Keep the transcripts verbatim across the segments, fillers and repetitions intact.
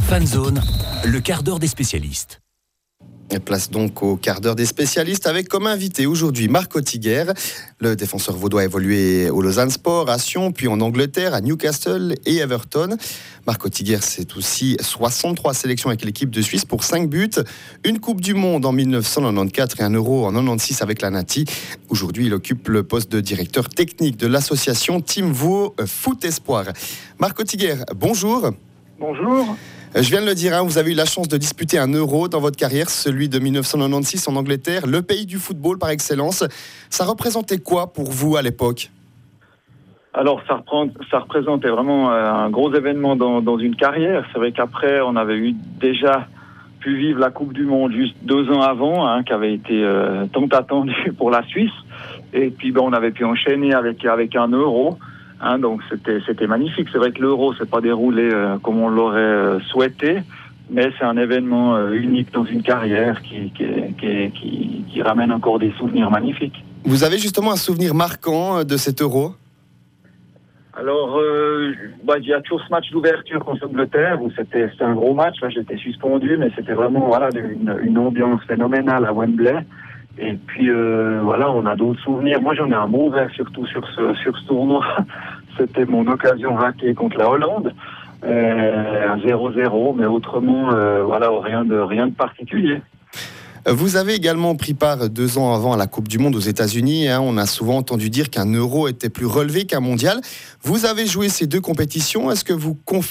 Fanzone, le quart d'heure des spécialistes. Et place donc au quart d'heure des spécialistes avec comme invité aujourd'hui Marc Ottiguer. Le défenseur vaudois a évolué au Lausanne Sport, à Sion, puis en Angleterre, à Newcastle et Everton. Marc Ottiguer, c'est aussi soixante-trois sélections avec l'équipe de Suisse pour cinq buts, une Coupe du Monde en dix-neuf cent quatre-vingt-quatorze et un Euro en quatre-vingt-seize avec la Nati. Aujourd'hui, il occupe le poste de directeur technique de l'association Team Vaud Foot Espoir. Marc Ottiguer, bonjour. Bonjour. Je viens de le dire, hein, vous avez eu la chance de disputer un Euro dans votre carrière, celui de dix-neuf cent quatre-vingt-seize en Angleterre, le pays du football par excellence. Ça représentait quoi pour vous à l'époque ? Alors, ça, reprend, ça représentait vraiment un gros événement dans, dans une carrière. C'est vrai qu'après, on avait eu déjà pu vivre la Coupe du Monde juste deux ans avant, hein, qui avait été euh, tant attendue pour la Suisse. Et puis, ben, on avait pu enchaîner avec, avec un Euro. Hein, donc c'était c'était magnifique. C'est vrai que l'Euro s'est pas déroulé euh, comme on l'aurait euh, souhaité, mais c'est un événement euh, unique dans une carrière qui qui, qui qui qui ramène encore des souvenirs magnifiques. Vous avez justement un souvenir marquant de cet Euro ? Alors, euh, bah, il y a toujours ce match d'ouverture contre l'Angleterre où c'était c'était un gros match. Là, j'étais suspendu, mais c'était vraiment voilà une, une ambiance phénoménale à Wembley. Et puis euh, voilà, on a d'autres souvenirs. Moi, j'en ai un mauvais surtout sur ce sur ce tournoi. C'était mon occasion ratée contre la Hollande, euh, un zéro zéro, mais autrement, euh, voilà, rien de rien de particulier. Vous avez également pris part deux ans avant à la Coupe du Monde aux États-Unis. Hein. On a souvent entendu dire qu'un Euro était plus relevé qu'un mondial. Vous avez joué ces deux compétitions. Est-ce que vous confirmez ?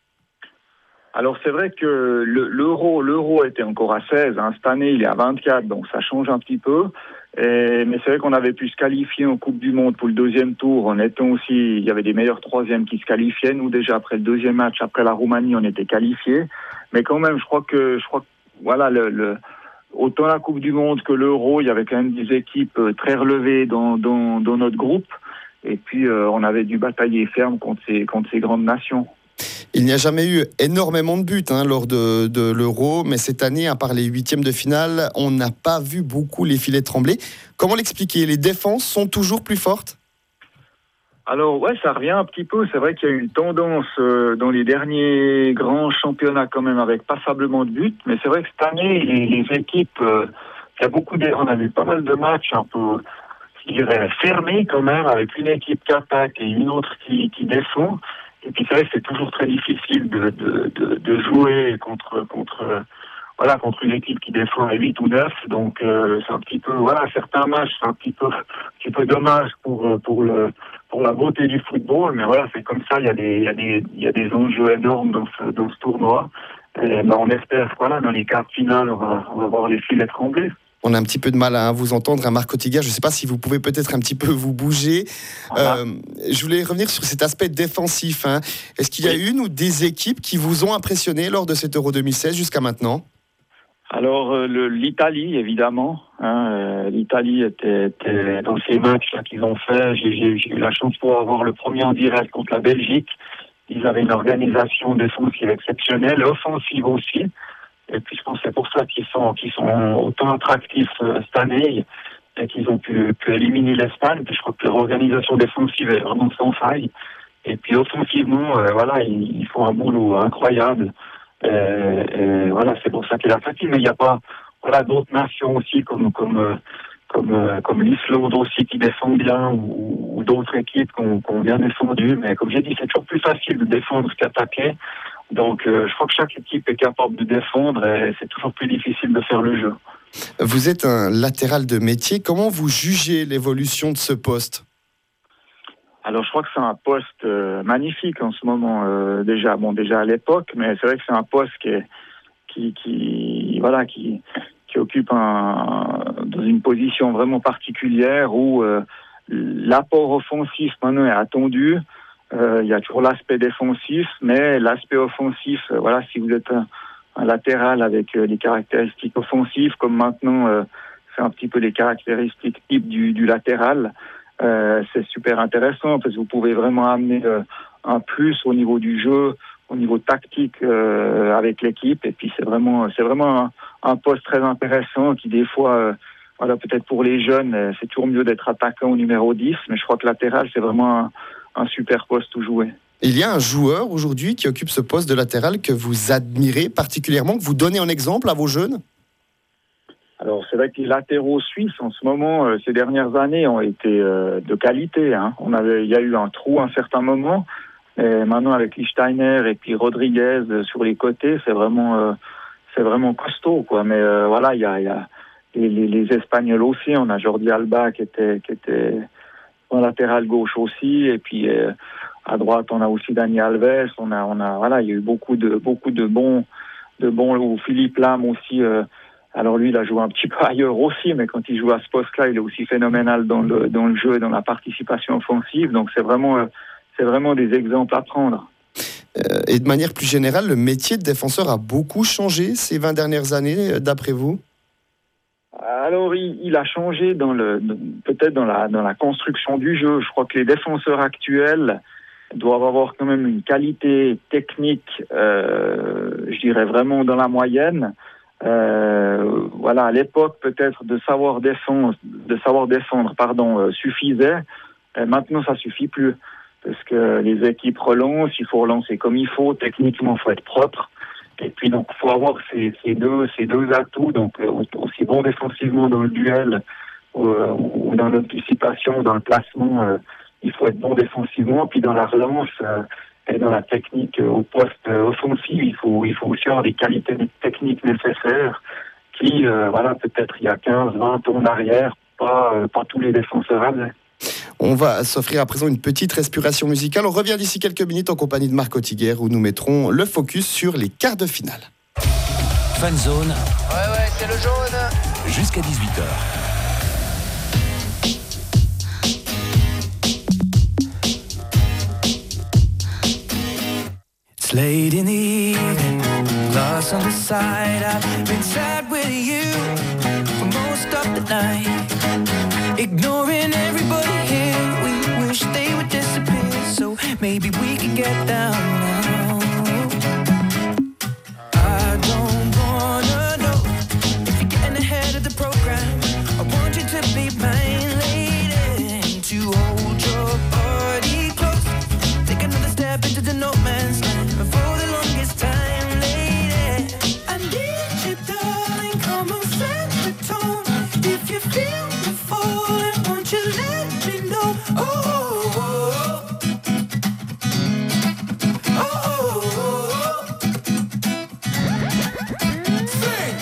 Alors c'est vrai que le, l'euro, l'euro était encore à seize. Hein. Cette année, il est à vingt-quatre, donc ça change un petit peu. Et, mais c'est vrai qu'on avait pu se qualifier en Coupe du Monde pour le deuxième tour. En étant aussi, il y avait des meilleurs troisièmes qui se qualifiaient. Nous déjà après le deuxième match, après la Roumanie, on était qualifiés. Mais quand même, je crois que, je crois que voilà, le, le, autant la Coupe du Monde que l'Euro, il y avait quand même des équipes très relevées dans, dans, dans notre groupe. Et puis euh, on avait dû batailler ferme contre ces, contre ces grandes nations. Il n'y a jamais eu énormément de buts hein, lors de, de l'Euro, mais cette année, à part les huitièmes de finale, on n'a pas vu beaucoup les filets trembler. Comment l'expliquer ? Les défenses sont toujours plus fortes ? Alors ouais, ça revient un petit peu. C'est vrai qu'il y a eu une tendance euh, dans les derniers grands championnats quand même avec passablement de buts, mais c'est vrai que cette année, les, les équipes, euh, il y a beaucoup de, on a vu pas mal de matchs un peu, je dirais, fermés quand même, avec une équipe qui attaque et une autre qui, qui défend. Et puis c'est vrai que c'est toujours très difficile de, de, de, de jouer contre, contre, voilà, contre une équipe qui défend à huit ou neuf. Donc euh, c'est un petit peu, voilà, certains matchs, c'est un petit peu, un petit peu dommage pour, pour, le, pour la beauté du football. Mais voilà, c'est comme ça, il y a des, il y a des, il y a des enjeux énormes dans ce, dans ce tournoi. Et ben, on espère, voilà, dans les quarts finales, on va, on va voir les filets trembler. On a un petit peu de mal à vous entendre, hein, Marc Ottiguer. Je ne sais pas si vous pouvez peut-être un petit peu vous bouger. Voilà. Euh, je voulais revenir sur cet aspect défensif. Hein. Est-ce qu'il y a Oui. une ou des équipes qui vous ont impressionné lors de cet Euro deux mille seize jusqu'à maintenant ? Alors euh, le, l'Italie évidemment, hein, euh, l'Italie était, était dans ces matchs là qu'ils ont fait. J'ai, j'ai, j'ai eu la chance de pouvoir avoir le premier en direct contre la Belgique. Ils avaient une organisation défensive exceptionnelle, offensive aussi. Et puis je pense que c'est pour ça qu'ils sont qu'ils sont autant attractifs euh, cette année et qu'ils ont pu, pu éliminer l'Espagne. Puis je crois que leur organisation défensive est vraiment sans faille. Et puis offensivement, euh, voilà, ils, ils font un boulot incroyable. Et, et voilà, c'est pour ça qu'il a facile. Mais il n'y a pas, voilà, d'autres nations aussi comme comme comme comme l'Islande aussi qui défend bien ou, ou d'autres équipes qui ont, qui ont bien défendu. Mais comme j'ai dit, c'est toujours plus facile de défendre qu'attaquer. Donc euh, je crois que chaque équipe est capable de défendre et c'est toujours plus difficile de faire le jeu. Vous êtes un latéral de métier. Comment vous jugez l'évolution de ce poste ? Alors je crois que c'est un poste euh, magnifique en ce moment euh, déjà bon déjà à l'époque, mais c'est vrai que c'est un poste qui est, qui qui voilà qui qui occupe un dans une position vraiment particulière où euh, l'apport offensif maintenant est attendu. Euh, il y a toujours l'aspect défensif, mais l'aspect offensif, euh, voilà, si vous êtes un, un latéral avec euh, des caractéristiques offensives, comme maintenant euh, c'est un petit peu les caractéristiques types du, du latéral. Euh, c'est super intéressant parce que vous pouvez vraiment amener euh, un plus au niveau du jeu, au niveau tactique euh, avec l'équipe. Et puis c'est vraiment, c'est vraiment un, un poste très intéressant qui des fois, euh, voilà, peut-être pour les jeunes, euh, c'est toujours mieux d'être attaquant au numéro dix, mais je crois que latéral c'est vraiment un, un super poste où jouer. Il y a un joueur aujourd'hui qui occupe ce poste de latéral que vous admirez particulièrement, que vous donnez en exemple à vos jeunes? Alors, c'est vrai que les latéraux suisses, en ce moment, euh, ces dernières années, ont été euh, de qualité. Hein. On avait, il y a eu un trou à un certain moment. Et maintenant, avec Lichtsteiner et puis Rodriguez euh, sur les côtés, c'est vraiment, euh, c'est vraiment costaud, quoi. Mais euh, voilà, il y a, il y a les, les, les Espagnols aussi. On a Jordi Alba qui était, qui était en latéral gauche aussi. Et puis euh, à droite, on a aussi Dani Alves. On a, on a, voilà, il y a eu beaucoup de, beaucoup de bons, de bons. Ou Philippe Lam aussi. Euh, Alors lui, il a joué un petit peu ailleurs aussi, mais quand il joue à ce poste-là, il est aussi phénoménal dans le dans le jeu et dans la participation offensive. Donc c'est vraiment euh, c'est vraiment des exemples à prendre. Euh, et de manière plus générale, le métier de défenseur a beaucoup changé ces vingt dernières années, d'après vous? Alors il, il a changé dans le peut-être dans la dans la construction du jeu. Je crois que les défenseurs actuels doivent avoir quand même une qualité technique, euh, je dirais vraiment dans la moyenne. Euh, voilà, à l'époque peut-être de savoir défendre, de savoir défendre, pardon, euh, suffisait. Euh, maintenant, ça suffit plus parce que les équipes relancent. Il faut relancer comme il faut. Techniquement, faut être propre. Et puis donc, faut avoir ces, ces deux, ces deux atouts. Donc, euh, aussi bon défensivement dans le duel euh, ou dans l'anticipation, dans le placement. Euh, il faut être bon défensivement. Puis dans la relance. Euh, Et dans la technique euh, au poste euh, offensif, il faut, il faut aussi avoir des qualités techniques nécessaires qui, euh, voilà, peut-être il y a quinze, vingt ans en arrière, pas, euh, pas tous les défenseurs avaient. On va s'offrir à présent une petite respiration musicale. On revient d'ici quelques minutes en compagnie de Marc Ottiguer où nous mettrons le focus sur les quarts de finale. Fan Zone. Ouais, ouais, c'est le jaune. Jusqu'à dix-huit heures. Late in the evening, lost on the side. I've been sad with you for most of the night, ignoring everybody here. We wish they would disappear, so maybe we could get down now. I don't wanna know if you're getting ahead of the program. I want you to be mine, lady, to hold your body close. Take another step into the no man's land. For the longest time, lady, I need you, darling. Come on, set the tone. If you feel me falling, won't you let me know? Oh, oh, oh, oh, oh, oh. Sing.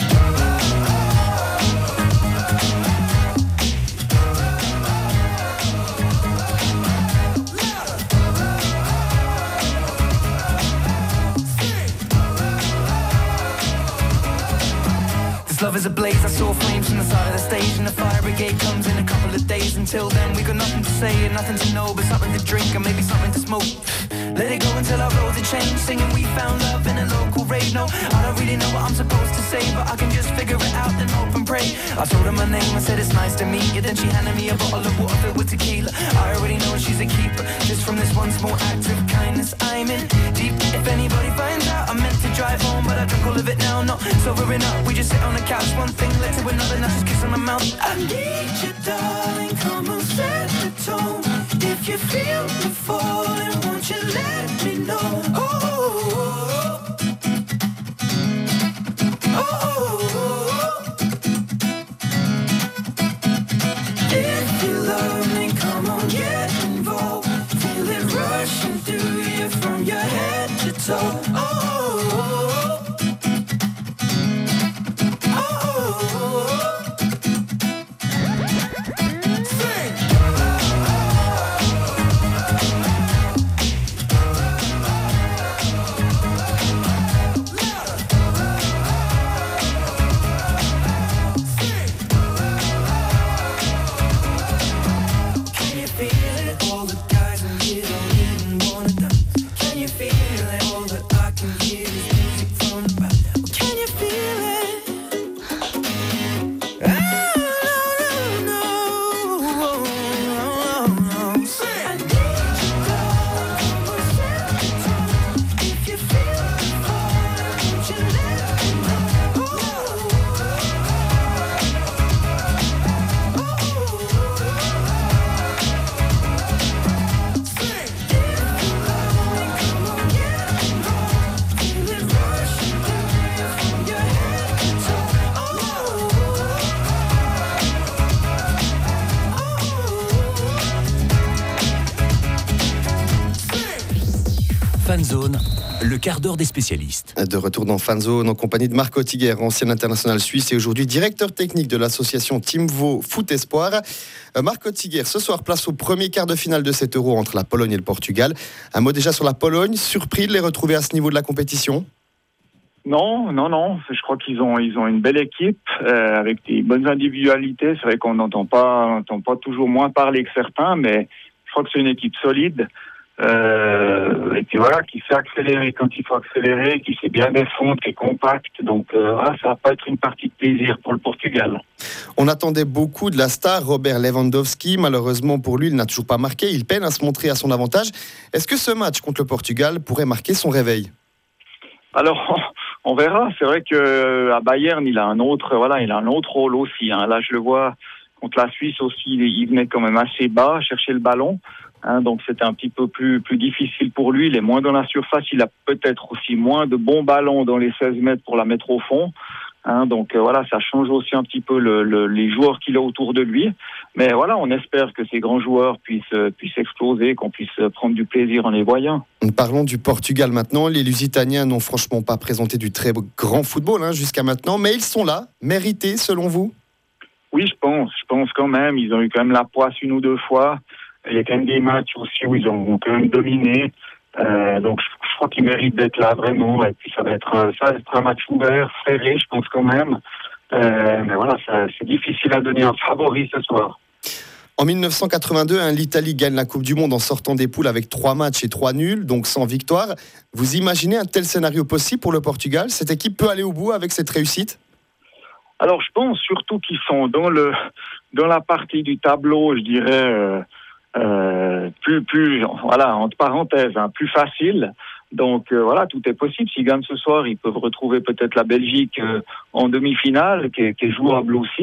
Love is ablaze, I saw flames from the side of the stage, and the fire brigade comes in a couple of days. Until then we got nothing to say and nothing to know, but something to drink and maybe something to smoke. Let it go until our roads are changed, singing we found love in a local rave. No, I don't really know what I'm supposed to say, but I can just figure it out and hope and pray. I told her my name, I said it's nice to meet you. Then she handed me a bottle of water filled with tequila. I already know she's a keeper, just from this one small act of kindness I'm in deep. If anybody finds out, I meant to drive home, but I drink all of it now. Not sobering up, we just sit on the couch, one thing led to another, now just kiss on my mouth. I need you, darling, come on, set the tone. If you feel me falling, won't you let me know? Oh, oh, oh, oh, oh. If you love me, come on, get involved. Feel it rushing through you from your head to toe. Oh, oh, oh. le quart d'heure des spécialistes. De retour dans Fanzone en compagnie de Marc Ottiguer, ancien international suisse et aujourd'hui directeur technique de l'association Team Vaud Foot Espoir. Euh, Marc Ottiguer, ce soir, place au premier quart de finale de cet Euro entre la Pologne et le Portugal. Un mot déjà sur la Pologne, surpris de les retrouver à ce niveau de la compétition ? Non, non, non. Je crois qu'ils ont, ils ont une belle équipe euh, avec des bonnes individualités. C'est vrai qu'on n'entend pas, on n'entend pas toujours moins parler que certains, mais je crois que c'est une équipe solide. Euh, et puis voilà, qui sait accélérer quand il faut accélérer, qui sait bien défendre, qui est compact. Donc euh, voilà, ça va pas être une partie de plaisir pour le Portugal. On attendait beaucoup de la star Robert Lewandowski. Malheureusement pour lui, il n'a toujours pas marqué. Il peine à se montrer à son avantage. Est-ce que ce match contre le Portugal pourrait marquer son réveil ? Alors, on verra. C'est vrai que à Bayern, il a un autre, voilà, il a un autre rôle aussi. Hein. Là, je le vois contre la Suisse aussi. Il venait quand même assez bas chercher le ballon. Hein, donc c'était un petit peu plus plus difficile pour lui. Il est moins dans la surface. Il a peut-être aussi moins de bons ballons dans les seize mètres pour la mettre au fond. Hein, donc euh, voilà, ça change aussi un petit peu le, le, les joueurs qu'il a autour de lui. Mais voilà, on espère que ces grands joueurs puissent euh, puissent exploser, qu'on puisse prendre du plaisir en les voyant. Parlons du Portugal maintenant. Les Lusitaniens n'ont franchement pas présenté du très grand football hein, jusqu'à maintenant, mais ils sont là, mérités selon vous ? Oui, je pense. Je pense quand même. Ils ont eu quand même la poisse une ou deux fois. Il y a quand même des matchs aussi où ils ont quand même dominé. Euh, donc je, je crois qu'ils méritent d'être là vraiment. Et puis ça va être, ça va être un match ouvert, serré, je pense quand même. Euh, mais voilà, ça, c'est difficile à donner un favori ce soir. En dix-neuf cent quatre-vingt-deux, hein, l'Italie gagne la Coupe du Monde en sortant des poules avec trois matchs et trois nuls, donc sans victoire. Vous imaginez un tel scénario possible pour le Portugal ? Cette équipe peut aller au bout avec cette réussite ? Alors je pense surtout qu'ils sont dans le dans la partie du tableau, je dirais. Euh, Euh, plus, plus, voilà, entre parenthèses, hein, plus facile. Donc euh, voilà, tout est possible. S'ils gagnent ce soir, ils peuvent retrouver peut-être la Belgique euh, en demi-finale, qui est, qui est jouable aussi,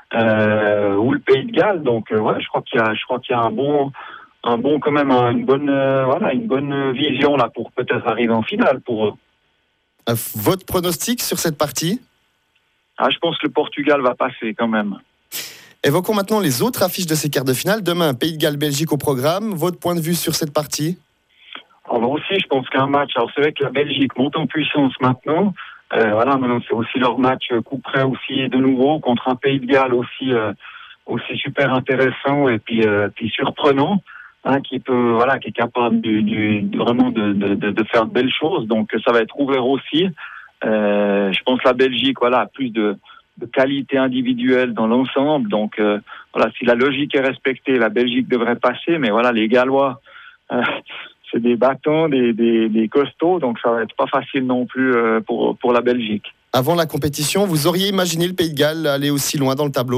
euh, ou le Pays de Galles. Donc euh, ouais, je crois qu'il y a, je crois qu'il y a un bon, un bon quand même, une bonne, euh, voilà, une bonne vision là pour peut-être arriver en finale pour eux. Euh, votre pronostic sur cette partie ? Ah, je pense que le Portugal va passer quand même. Évoquons maintenant les autres affiches de ces quarts de finale. Demain, Pays de Galles-Belgique au programme. Votre point de vue sur cette partie ? Alors aussi, je pense qu'un match, alors c'est vrai que la Belgique monte en puissance maintenant. Euh, voilà, maintenant c'est aussi leur match coup près aussi de nouveau contre un Pays de Galles aussi, euh, aussi super intéressant et puis, euh, puis surprenant, hein, qui peut, voilà, qui est capable du, du, de, vraiment de, de, de faire de belles choses. Donc ça va être ouvert aussi. Euh, je pense que la Belgique, voilà, a plus de de qualité individuelle dans l'ensemble. Donc euh, voilà, si la logique est respectée, la Belgique devrait passer. Mais voilà, les Gallois, euh, c'est des battants, des, des, des costauds, donc ça va être pas facile non plus euh, pour pour la Belgique. Avant la compétition, vous auriez imaginé le Pays de Galles aller aussi loin dans le tableau ?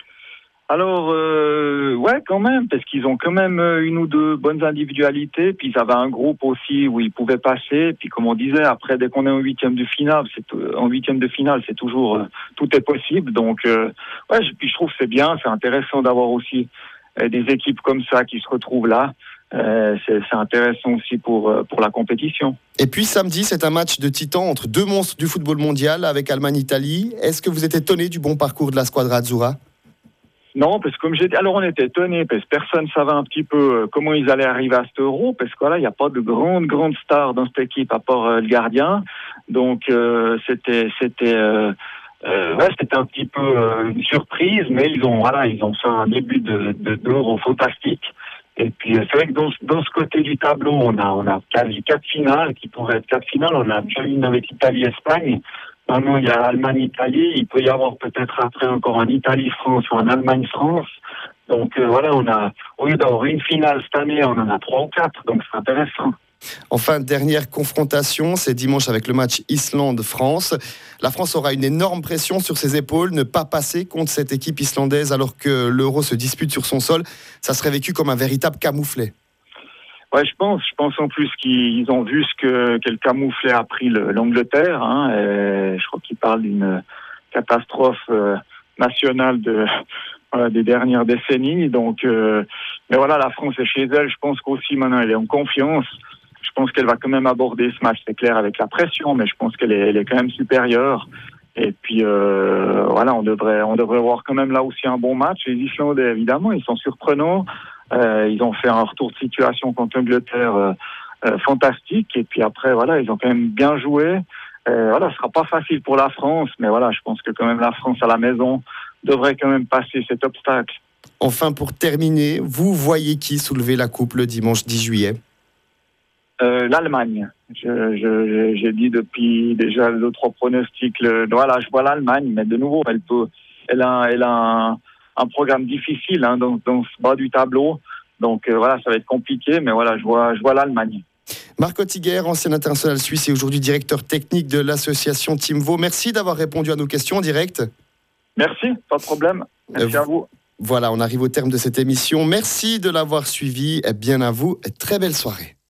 Alors, euh, ouais, quand même, parce qu'ils ont quand même une ou deux bonnes individualités, puis ils avaient un groupe aussi où ils pouvaient passer, puis comme on disait, après, dès qu'on est en huitième de finale, c'est, en huitième de finale, c'est toujours, euh, tout est possible, donc, euh, ouais, je, puis je trouve que c'est bien, c'est intéressant d'avoir aussi euh, des équipes comme ça qui se retrouvent là, euh, c'est, c'est intéressant aussi pour, euh, pour la compétition. Et puis samedi, c'est un match de titan entre deux monstres du football mondial avec Allemagne-Italie. Est-ce que vous êtes étonné du bon parcours de la Squadra Azzurra ? Non, parce que comme j'ai dit, alors on était étonnés, parce que personne ne savait un petit peu comment ils allaient arriver à cet Euro, parce que voilà, il n'y a pas de grande, grande star dans cette équipe à part euh, le gardien. Donc euh, c'était, c'était, euh, euh, ouais, c'était un petit peu euh, une surprise, mais ils ont, voilà, ils ont fait un début de, de, d'Euro fantastique. Et puis c'est vrai que dans, dans ce côté du tableau, on a, on a quasi quatre finales qui pourraient être quatre finales. On a déjà une avec Italie-Espagne. Maintenant, il y a Allemagne-Italie. Il peut y avoir peut-être après encore un Italie-France ou un Allemagne-France. Donc euh, voilà, on a, au lieu d'avoir une finale cette année, on en a trois ou quatre. Donc c'est intéressant. Enfin, dernière confrontation, c'est dimanche avec le match Islande-France. La France aura une énorme pression sur ses épaules, ne pas passer contre cette équipe islandaise alors que l'Euro se dispute sur son sol. Ça serait vécu comme un véritable camouflet. Ouais, je pense. Je pense en plus qu'ils ont vu ce que quel camouflet a pris le, l'Angleterre. Hein, et je crois qu'ils parlent d'une catastrophe euh, nationale de voilà, des dernières décennies. Donc, euh, mais voilà, la France est chez elle. Je pense qu'aussi maintenant elle est en confiance. Je pense qu'elle va quand même aborder ce match, c'est clair, avec la pression, mais je pense qu'elle est, elle est quand même supérieure. Et puis euh, voilà, on devrait, on devrait voir quand même là aussi un bon match. Les Islandais, évidemment, ils sont surprenants. Euh, ils ont fait un retour de situation contre l'Angleterre euh, euh, fantastique. Et puis après, voilà, ils ont quand même bien joué. Euh, voilà, ce sera pas facile pour la France, mais voilà, je pense que quand même la France à la maison devrait quand même passer cet obstacle. Enfin, pour terminer, vous voyez qui soulever la coupe le dimanche dix juillet ? Euh, L'Allemagne. Je, je, j'ai dit depuis déjà deux trois pronostics. Le, voilà, je vois l'Allemagne, mais de nouveau, elle peut, elle a, elle a un, un programme difficile hein, dans, dans ce bas du tableau. Donc euh, voilà, ça va être compliqué, mais voilà, je vois, je vois l'Allemagne. Marc Ottiguer, ancien international suisse et aujourd'hui directeur technique de l'association Team Vaud. Merci d'avoir répondu à nos questions en direct. Merci, pas de problème. Merci euh, à vous. Voilà, on arrive au terme de cette émission. Merci de l'avoir suivi. Bien à vous. Très belle soirée.